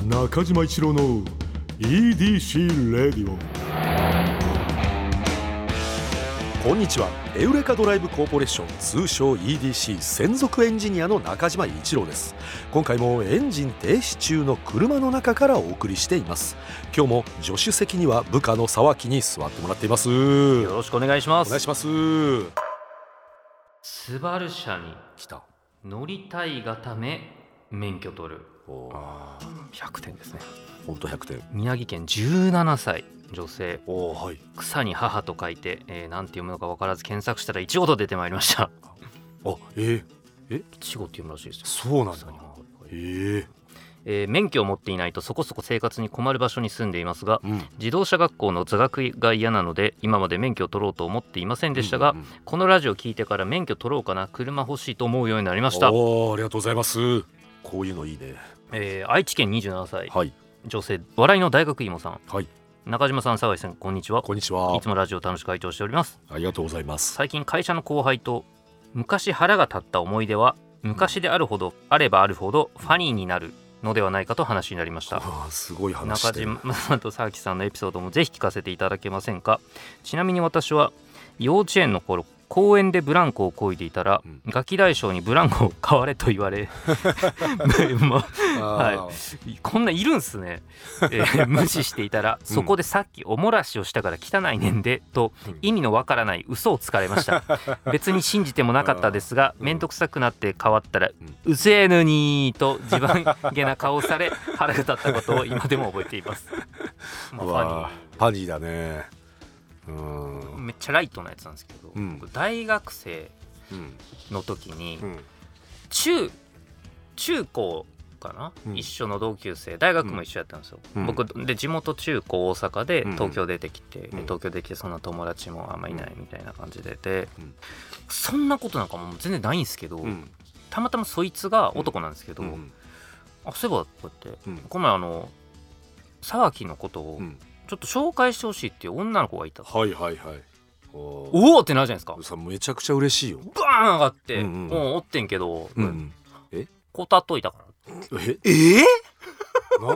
中島一郎の EDC レディオ。こんにちは。エウレカドライブコーポレーション、通称 EDC 専属エンジニアの中島一郎です。今回もエンジン停止中の車の中からお送りしています。今日も助手席には部下の沢木に座ってもらっています。よろしくお願いします。 お願いします。 スバル車に来た。 乗りたいがため免許取る。100点ですね。 ほんと100点。 宮城県17歳女性。 はい、 草に母と書いて、なんて読むのか分からず検索したらいちごと出てまいりました。 いちごって読むらしいですよ。 そうなんだ。 免許を持っていないとそこそこ生活に困る場所に住んでいますが、自動車学校の座学が嫌なので今まで免許を取ろうと思っていませんでしたが、このラジオ聞いてから免許取ろうかな、車欲しいと思うようになりました。 ありがとうございます。こういうのいいね。 愛知県27歳、 はい、 女性、笑いの大学芋さん。 はい。 中島さん、沢井さん、こんにちは。 こんにちは。 いつもラジオ楽しく拝聴しております。 ありがとうございます。 最近会社の後輩と昔腹が立った思い出は昔であるほどあればあるほどファニーになるのではないかと話になりました。 すごい話中島さんと沢木さんのエピソードもぜひ聞かせていただけませんか。ちなみに私は幼稚園の頃、公園でブランコを漕いでいたら、ガキ大将にブランコを買われと言われはい、こんないるんすね。無視していたら、そこでさっきおもらしをしたから汚いねんでと意味のわからない嘘をつかれました。別に信じてもなかったですが、めんどくさくなって変わったらうせえぬにーと自慢げな顔をされ腹が立ったことを今でも覚えています。ファニーだね。 めっちゃライトなやつなんですけど、僕大学生の時に、中高かな、一緒の同級生、大学も一緒やったんですよ。僕で地元中高大阪で東京出てきて、東京できてそんな友達もあんまいないみたいな感じで、そんなことなんかもう全然ないんですけど、たまたまそいつが男なんですけど、そういえばこうやって、この前沢木のことをちょっと紹介してほしいっていう女の子がいた。おおってなるじゃないですか。 めちゃくちゃ嬉しいよ。 バーン上がって、もうおってんけど、こたっといたから。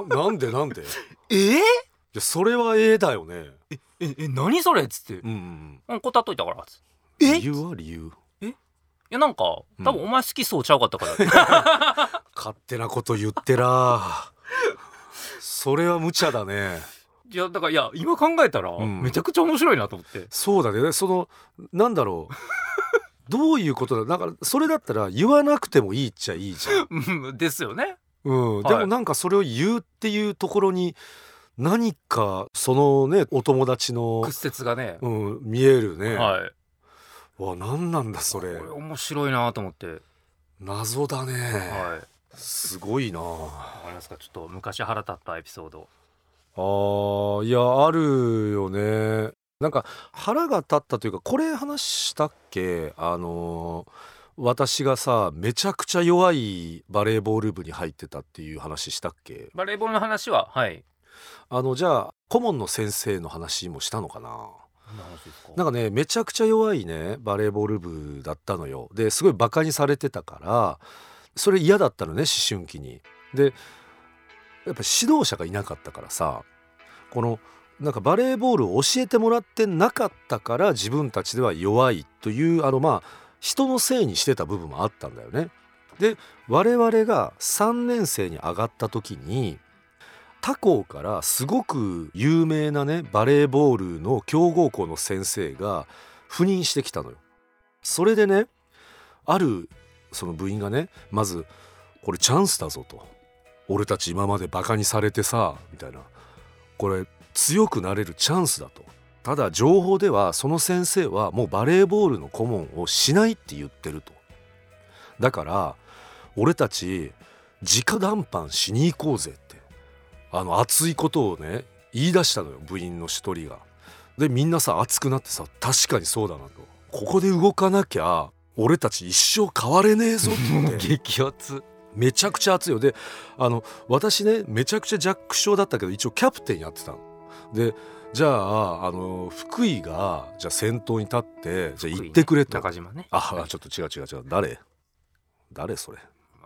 なんでそれはだよね。 何それっつって、こたっといたからっつって。 理由いや、なんか多分お前好きそうちゃうかったから勝手なこと言ってらそれは無茶だね。 いやだから、今考えたらめちゃくちゃ面白いなと思って。 そうだね。なんだろうどういうことだ。なんかそれだったら言わなくてもいいっちゃいいじゃんですよね。 でもなんかそれを言うっていうところに何かそのね、お友達の屈折がね、 見えるね。何なんだそれ。 これ面白いなと思って。 謎だね。すごいな。 わかりますか。ちょっと昔腹立ったエピソード。 いや、あるよね。なんか腹が立ったというか、これ話したっけ。私がさ、めちゃくちゃ弱いバレーボール部に入ってたっていう話したっけ。 バレーボールの話はじゃあ顧問の先生の話もしたのかな。なんかね、めちゃくちゃ弱いねバレーボール部だったのよ。ですごいバカにされてたから、それ嫌だったのね、思春期に。でやっぱ指導者がいなかったからさ、なんかバレーボールを教えてもらってなかったから自分たちでは弱いという人のせいにしてた部分もあったんだよね。で我々が3年生に上がった時に他校からすごく有名なねバレーボールの強豪校の先生が赴任してきたのよ。それでね、あるその部員がね、まずこれチャンスだぞと、俺たち今までバカにされてさみたいな、これ強くなれるチャンスだと。ただ情報ではその先生はもうバレーボールの顧問をしないって言ってると。だから俺たち直談判しに行こうぜって熱いことをね言い出したのよ、部員の一人が。でみんなさ熱くなってさ、確かにそうだなと、ここで動かなきゃ俺たち一生変われねえぞって激アツ。 めちゃくちゃ熱いよ。で私ね、めちゃくちゃ弱小だったけど一応キャプテンやってたので、じゃあ福井がじゃあ先頭に立ってじゃあ行ってくれと。 中島ね。 ちょっと違う誰それ。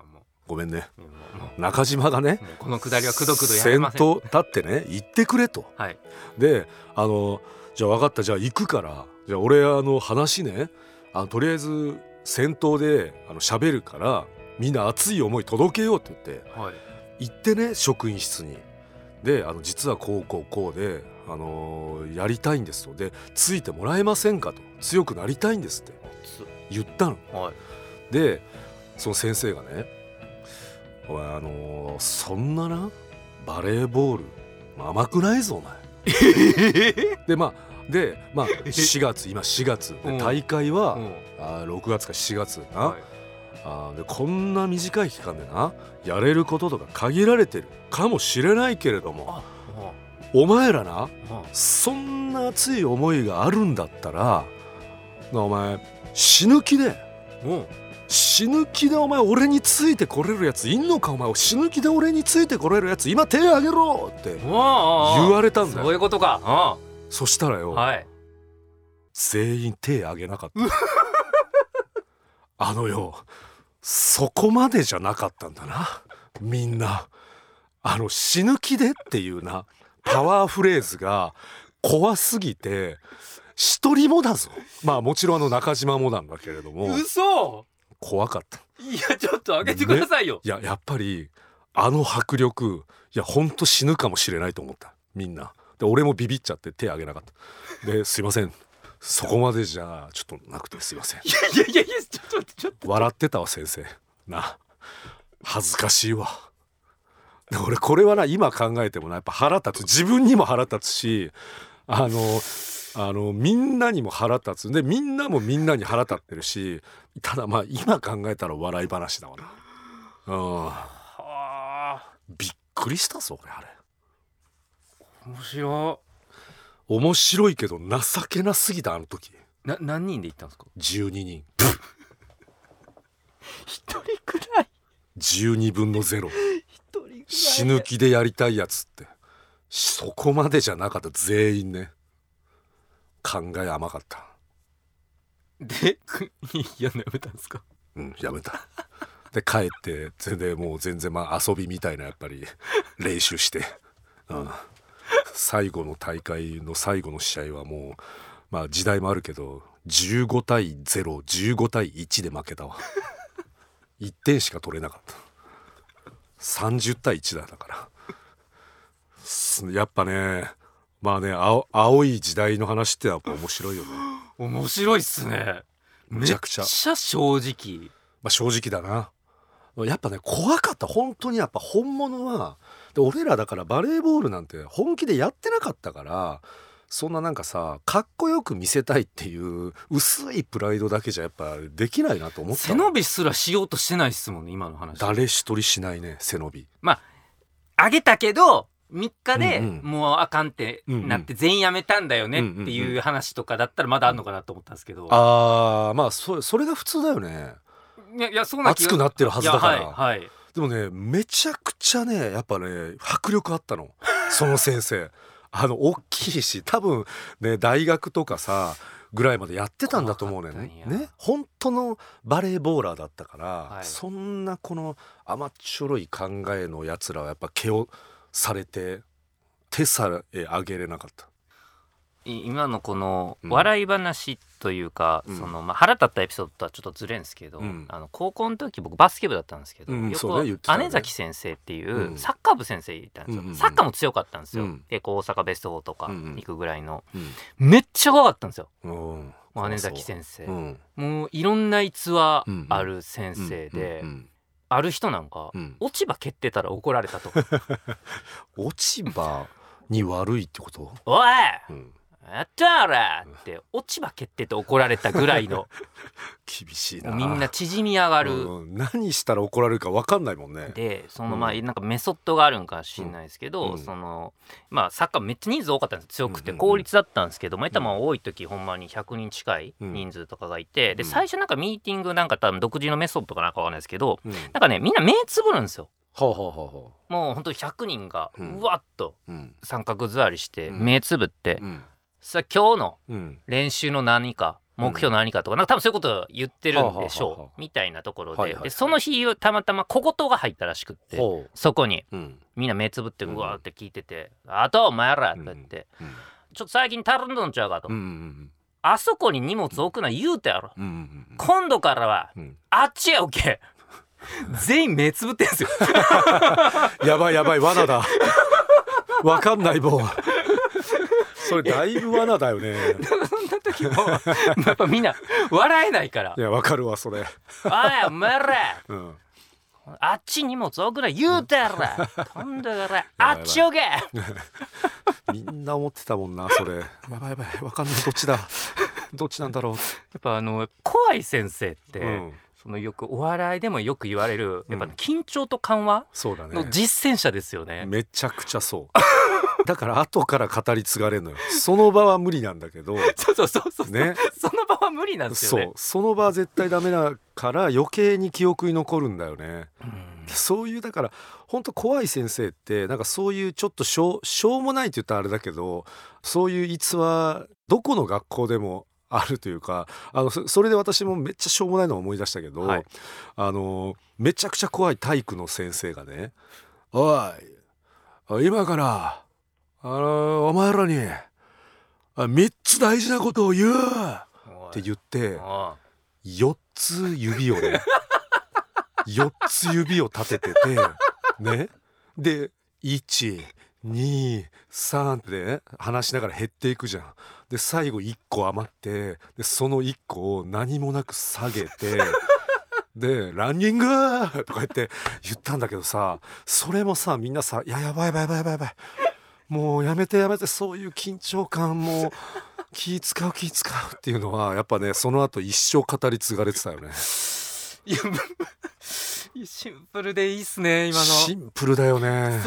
ごめんね、中島がねこのくだりはくどくどやめません。 先頭立ってね行ってくれと、 はい、 でじゃあ分かった、じゃあ行くから、じゃあ俺話ねとりあえず先頭で喋るからみんな熱い思い届けようって言って、 はい、 行ってね職員室に。で実はこうでやりたいんですと、でついてもらえませんかと、強くなりたいんですって言ったの、 はい、でその先生がね、そんななバレーボール甘くないぞお前で4月今4月で大会は6月か7月な、でこんな短い期間でなやれることとか限られてるかもしれないけれども、お前らなそんな熱い思いがあるんだったらお前死ぬ気でお前俺についてこれるやついんのか、お前死ぬ気で俺についてこれるやつ今手あげろって言われたんだよ。 そういうことか。 そしたらよ、 はい、 全員手あげなかったそこまでじゃなかったんだなみんな。死ぬ気でっていうなパワーフレーズが怖すぎて一人もだぞ。まあもちろん中島もなんだけれども、 嘘、 怖かった。 いやちょっと上げてくださいよ、 ね、やっぱり迫力、いやほんと死ぬかもしれないと思ったみんなで。俺もビビっちゃって手挙げなかったですいませんそこまでじゃちょっとなくてすいません。 いやちょっと笑ってたわ先生な、恥ずかしいわ。俺これはな今考えてもなやっぱ腹立つ、自分にも腹立つしみんなにも腹立つで、みんなもみんなに腹立ってるし、ただ今考えたら笑い話だわな。びっくりしたぞ俺あれ。面白いけど情けなすぎた。時何人で行ったんですか ？12人一人くらい 12分の0死ぬ気でやりたいやつってそこまでじゃなかった。全員ね考え甘かった。 でやめたんですか？ やめたで帰ってもう全然遊びみたいなやっぱり練習して、最後の大会の最後の試合はもう時代もあるけど15対0、15対1で負けたわ1点しか取れなかった。30対1だからやっぱね青い時代の話ってやっぱ面白いよね。 面白いっすね。 めちゃくちゃ正直、 正直だな。やっぱね怖かった本当に。やっぱ本物はで俺らだからバレーボールなんて本気でやってなかったから、そんななんかさかっこよく見せたいっていう薄いプライドだけじゃやっぱできないなと思った。 背伸びすらしようとしてないっすもんね今の話。 誰一人しないね背伸び。 あげたけど3日でもうあかんってなって全員やめたんだよねっていう話とかだったらまだあんのかなと思ったんですけど、 それが普通だよね。 いやそうな熱くなってるはずだから、 はい、 でもねめちゃくちゃねやっぱね迫力あったのその先生大きいし多分ね大学とかさぐらいまでやってたんだと思うね。本当のバレーボーラーだったから、そんなこの甘っちょろい考えのやつらはやっぱ毛をされて手さえあげれなかった。 今のこの笑い話というか、腹立ったエピソードとはちょっとずれんですけど、高校の時僕バスケ部だったんですけど、よく姉崎先生っていうサッカー部先生いたんですよ。サッカーも強かったんですよ。結構大阪ベスト4とか行くぐらいの、めっちゃ怖かったんですよ、姉崎先生。もういろんな逸話ある先生で、ある人なんか落ち葉蹴ってたら怒られたと。 落ち葉に悪いってこと？ おい、やったらって落ち葉蹴ってて怒られたぐらいの厳しいな。 みんな縮み上がる、 何したら怒られるか分かんないもんね。 でなんかメソッドがあるんかもしれないですけど、サッカーめっちゃ人数多かったんです。強くて効率だったんですけど、多い時ほんまに100人近い人数とかがいて、で最初なんかミーティングなんか多分独自のメソッドかなんか分かんないですけど、なんかねみんな目つぶるんですよ。もうほんと100人がうわっと三角座りして目つぶって、さあ今日の練習の何か目標何かとか、なんか多分そういうことを言ってるんでしょうみたいなところで、でその日たまたま小言が入ったらしくって、そこにみんな目つぶってうわーって聞いてて、あとお前らって言って、ちょっと最近足るんどんちゃうかと、あそこに荷物置くな言うてやろ、今度からはあっちへ置け。全員目つぶってんすよ。 やばいやばい、罠だ。わかんないもん。それだいぶ罠だよね。 そんな時もやっぱみんな笑えないから。 いやわかるわそれ。 おいお前ら、あっち荷物置くな言うてやろ、今度からあっち置け。 みんな思ってたもんなそれ。やばいやばい、わかんない、どっちだどっちなんだろう。やっぱ怖い先生って、そのよくお笑いでもよく言われるやっぱ緊張と緩和の実践者ですよね。 めちゃくちゃそうだから後から語り継がれるのよ。その場は無理なんだけどそうね、その場は無理なんですよね。 その場は絶対ダメだから余計に記憶に残るんだよね。そういうだから本当怖い先生ってなんかそういうちょっとしょうもないって言ったらあれだけど、そういう逸話どこの学校でもあるというか、それで私もめっちゃしょうもないのを思い出したけど、めちゃくちゃ怖い体育の先生がね、おい今からお前らに3つ大事なことを言うって言って4つ指をね4つ指を立てててね、で1、2、3ってね話しながら減っていくじゃん。で最後1個余って、でその1個を何もなく下げてでランニングとか言ったんだけどさ、それもさみんなさ、いややばいもうやめてそういう緊張感も気使うっていうのはやっぱね、その後一生語り継がれてたよね。 いやシンプルでいいっすね、今の。 シンプルだよね。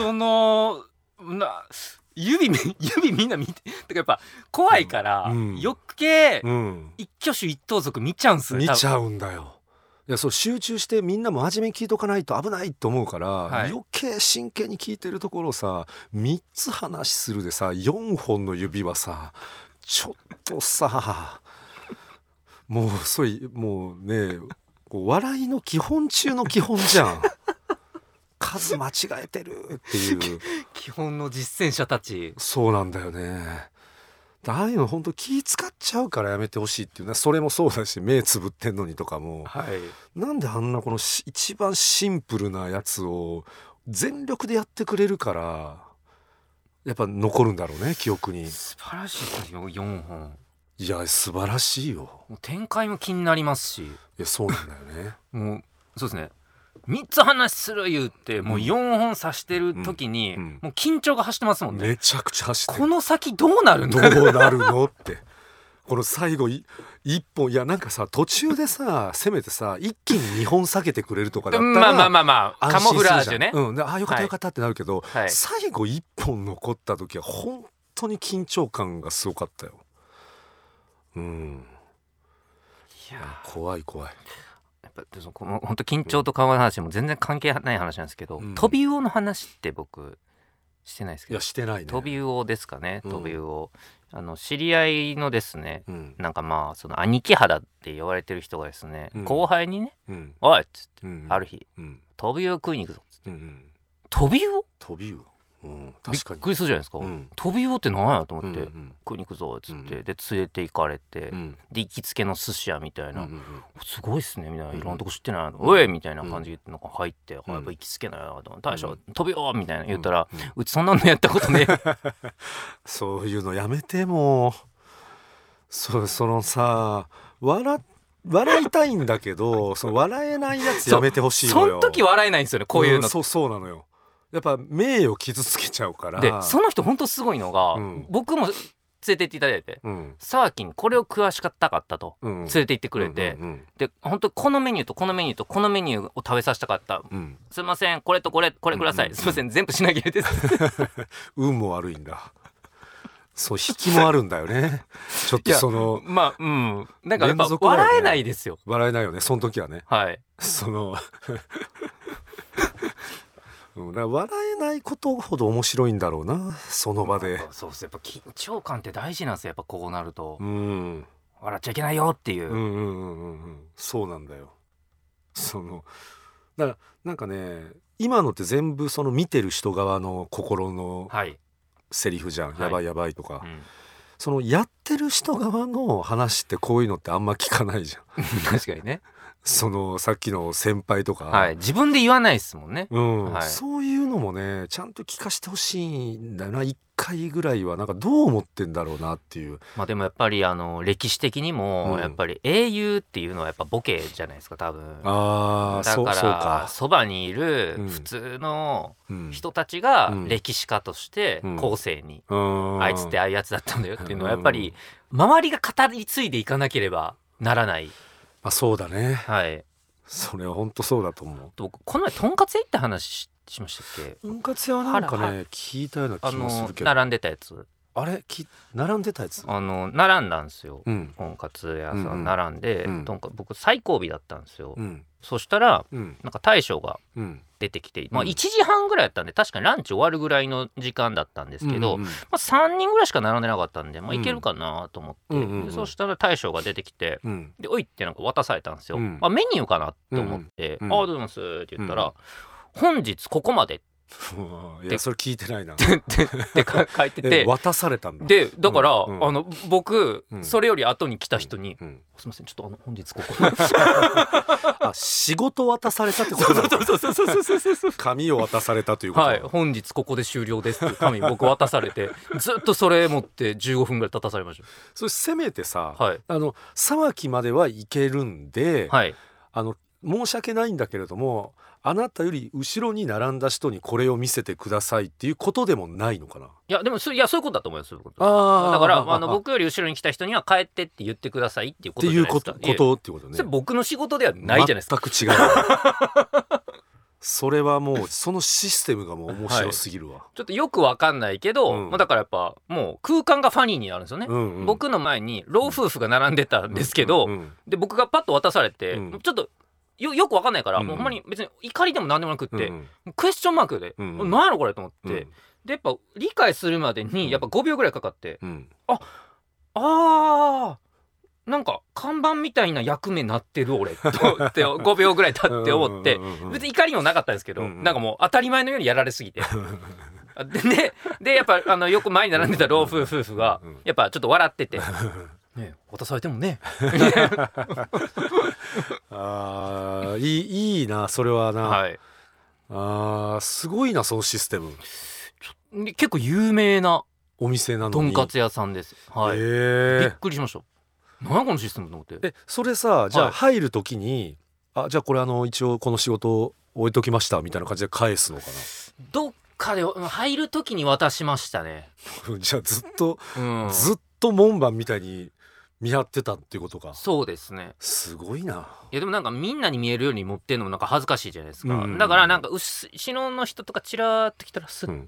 指みんな見て、てかやっぱ怖いから、余計、一挙手一投足見ちゃうんすよ。 見ちゃうんだよ。いや、そう集中してみんなも真面目に聞いとかないと危ないと思うから、余計真剣に聞いてるところをさ3つ話するでさ4本の指はさちょっとさもうねこう笑いの基本中の基本じゃん。数間違えてるっていう基本の実践者たち。そうなんだよね。ああいうの本当気使っちゃうからやめてほしいっていうね。それもそうだし目つぶってんのにとかも、なんであんなこの一番シンプルなやつを全力でやってくれるからやっぱ残るんだろうね、記憶に。 素晴らしいですよ4本。 いや素晴らしいよ。 もう展開も気になりますし。 いやそうなんだよね。 もうそうですね、3つ話する言ってもう4本指してる時に、もう緊張が走ってますもんね。 めちゃくちゃ走ってる。 この先どうなるのってこの最後1本、いやなんかさ途中でさせめてさ一気に2本下げてくれるとかだったらまあカモフラージュね、 あよかったってなるけど、最後1本残った時は本当に緊張感がすごかったよ。いや怖いやっぱこの本当緊張と緩和の話も全然関係ない話なんですけど、飛び魚の話って僕してないですけど。 いやしてないね。 飛び魚ですかね。飛び魚、知り合いのですね、なんかまあその兄貴肌って言われてる人がですね、後輩にね、おいっつって、ある日、飛び魚食いに行くぞっつって、飛び魚びっくりするじゃないですか。飛び魚って何やと思って、食いに行くぞっつって、で連れて行かれて、で行きつけの寿司屋みたいな、すごいっすねみたいな、いろんなとこ知ってないの、おいみたいな感じでなんか入って、やっぱ行きつけなよ大将飛び魚みたいな言ったら、うちそんなのやったことねそういうのやめて。もうそのさ笑いたいんだけどその笑えないやつやめてほしいのよ。 その時笑えないんですよね、こういうの。 そうなのよ。やっぱ名誉傷つけちゃうから。 でその人本当すごいのが、僕も連れて行っていただいて、サーキにこれを詳しかったと、連れて行ってくれて、で本当このメニューとこのメニューとこのメニューを食べさせたかった、すいませんこれとこれください、すいません全部品切れです運も悪いんだ。そう引きもあるんだよね。ちょっとそのなんかやっぱ笑えないですよ。 笑えないよねその時はね。その笑えないことほど面白いんだろうな、その場で。 そうです、やっぱ緊張感って大事なんですよ、やっぱこうなると。 笑っちゃいけないよっていう、 そうなんだよ。だからなんかね今のって全部その見てる人側の心のセリフじゃん、はい、やばいやばいとか、そのやってる人側の話ってこういうのってあんま聞かないじゃん確かにね。 そのさっきの先輩とか、 はい、自分で言わないですもんね、 はい、そういうのもねちゃんと聞かせてほしいんだよな。1回ぐらいはなんかどう思ってんだろうなっていう。 まあでもやっぱり歴史的にもやっぱり英雄っていうのはやっぱボケじゃないですか多分。だからそばにいる普通の人たちが歴史家として後世に、あいつってああいうやつだったんだよっていうのはやっぱり周りが語り継いでいかなければならない。 そうだね。 はい。 それは本当そうだと思う。 僕この前とんかつ屋行った話しましたっけ。 とんかつ屋はなんかね聞いたような気もするけど。 並んでたやつ。 あれ並んでたやつ。 並んだんですよ。とんかつ屋さん並んで、僕最後尾だったんですよ。そしたら、なんか大将が出てきて、1時半ぐらいやったんで確かにランチ終わるぐらいの時間だったんですけど、3人ぐらいしか並んでなかったんで、いけるかなと思って、そしたら大将が出てきて、でおいってなんか渡されたんですよ。メニューかなと思って、ああどうもですって言ったら、本日ここまでいやそれ聞いてないなって書いてて渡されたんだ。 でだから、僕、それより後に来た人に、すいませんちょっと本日ここ仕事渡されたってことだ。そう紙を渡されたということ。 はい、本日ここで終了ですって紙僕渡されてずっとそれ持って15分ぐらい立たされました。 それせめてさ、 はい、 沢木まではいけるんで、 はい、 申し訳ないんだけれどもあなたより後ろに並んだ人にこれを見せてくださいっていうことでもないのかな。 いやでもそういうことだと思います。だから僕より後ろに来た人には帰ってって言ってくださいっていうことじゃないですか。っていうことね。それ僕の仕事ではないじゃないですか。 全く違うそれはもうそのシステムがもう面白すぎるわ、 ちょっとよくわかんないけど、だからやっぱもう空間がファニーになるんですよね、僕の前に老夫婦が並んでたんですけど、で僕がパッと渡されて、ちょっとよくわかんないから、もうほんまに別に怒りでも何でもなくって、クエスチョンマークで、何やろこれと思って、でやっぱ理解するまでにやっぱ5秒ぐらいかかって、なんか看板みたいな役目なってる俺とって5秒ぐらい経って思って、別に怒りもなかったんですけど、なんかもう当たり前のようにやられすぎてでやっぱよく前に並んでた老夫婦がやっぱちょっと笑っててね、渡されてもねいいなそれはな、 はい、 すごいなそのシステム。 結構有名なお店なのにとんかつ屋さんです。はい、びっくりしました。何やこのシステムと思って。 それさじゃあ入る時に、じゃあこれ一応この仕事置いときましたみたいな感じで返すのかな。 どっかで入る時に渡しましたねじゃあずっと門番みたいに見張ってたっていうことか。 そうですね。 すごいな。 いやでもなんかみんなに見えるように持ってるのもなんか恥ずかしいじゃないですか、だからなんか後ろの人とかチラーってきたらスッ、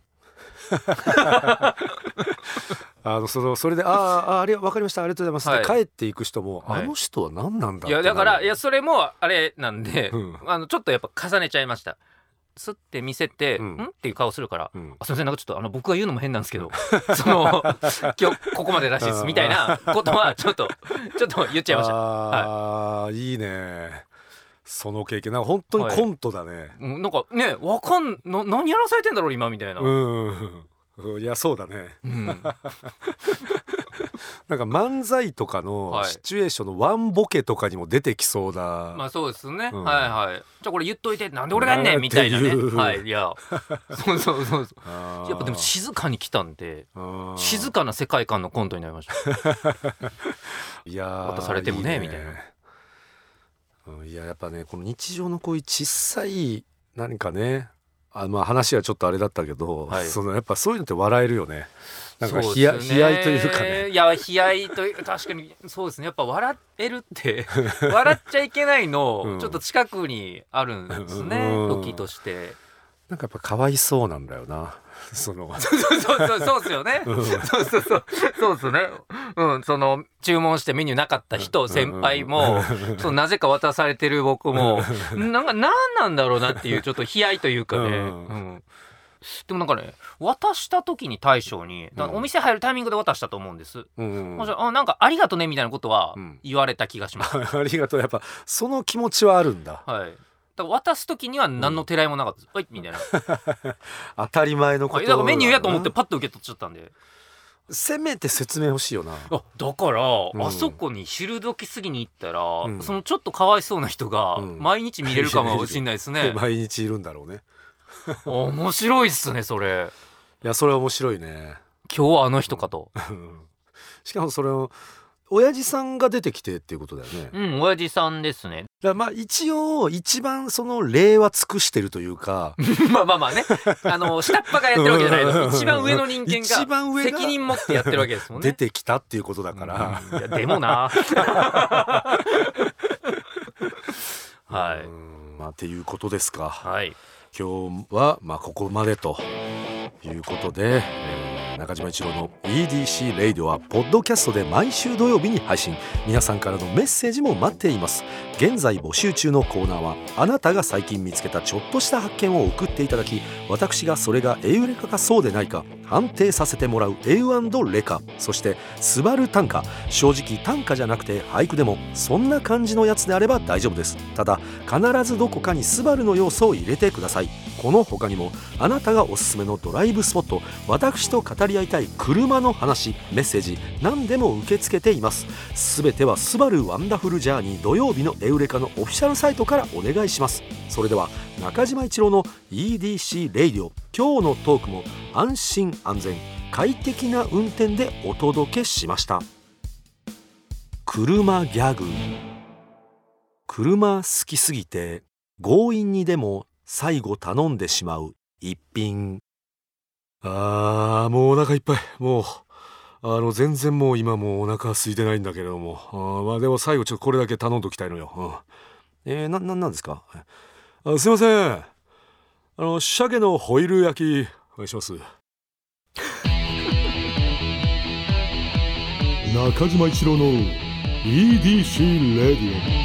それで分かりましたありがとうございます、帰っていく人も、あの人は何なんだって。 いやだからそれもあれなんで、ちょっとやっぱ重ねちゃいました。スッて見せて、っていう顔するから、すみませんなんかちょっと僕が言うのも変なんですけど今日ここまでらしいですみたいなことはちょっと言っちゃいました。 いいねその経験。なんか本当にコントだね、 なんかね何やらされてんだろう今みたいな。 いやそうだね、なんか漫才とかのシチュエーションのワンボケとかにも出てきそうな、 まあそうですね、はいはい。じゃあこれ言っといてなんで俺がやんねんみたいなね、はい、いやそうやっぱでも静かに来たんで静かな世界観のコントになりましたいや渡されてもねみたいな。 いややっぱねこの日常のこういう小さい何かね話はちょっとあれだったけど、やっぱそういうのって笑えるよね。なんか悲哀というかね。 いや悲哀という確かにそうですね。やっぱ笑えるって笑っちゃいけないの、ちょっと近くにあるんですね、時として。 なんかやっぱかわいそうなんだよな。そうですよね。そうですね。注文してメニューなかった人、先輩もなぜか渡されてる僕もなんだろうなっていうちょっと悲哀というかね。 でもなんかね渡した時に大将にお店入るタイミングで渡したと思うんです、なんかありがとねみたいなことは言われた気がします、 ありがとう。やっぱその気持ちはあるんだ。 はい。だから渡す時には何のてらいもなかったです、はいみたいな当たり前のことだからメニューやと思ってパッと受け取っちゃったんで、 せめて説明欲しいよな。 だから、あそこに昼時過ぎに行ったら、そのちょっとかわいそうな人が毎日見れるかもしれないですね、 毎日いるんだろうね面白いっすねそれ。 いやそれは面白いね。 今日はあの人かとしかもそれを親父さんが出てきてっていうことだよね。 親父さんですね。 だまあ一応一番その礼は尽くしてるというかまあね下っ端がやってるわけじゃないの一番上の人間が責任持ってやってるわけですもんね。 出てきたっていうことだから、 いやでもなはい、 まあっていうことですか。 はい、 今日はまあここまでということで、中島一郎の EDC レイディオはポッドキャストで毎週土曜日に配信。皆さんからのメッセージも待っています。現在募集中のコーナーはあなたが最近見つけたちょっとした発見を送っていただき、私がそれがエウレカかそうでないか判定させてもらうエウ&レカ。そしてスバル短歌、正直短歌じゃなくて俳句でもそんな感じのやつであれば大丈夫です。ただ必ずどこかにスバルの要素を入れてください。この他にもあなたがおすすめのドライブスポット、私と語り合いたい車の話、メッセージ何でも受け付けています。すべてはスバルワンダフルジャーニー土曜日のエウレカのオフィシャルサイトからお願いします。それでは中島一郎の EDC レイディオ、今日のトークも安心安全快適な運転でお届けしました。車ギャグ。車好きすぎて強引にでも最後頼んでしまう一品。もうお腹いっぱい。もう全然もう今もうお腹空いてないんだけれども、まあでも最後ちょっとこれだけ頼んどきたいのよ。なんですか。すいません、鮭のホイル焼きお願いします。 中島一郎の EDC レディオ。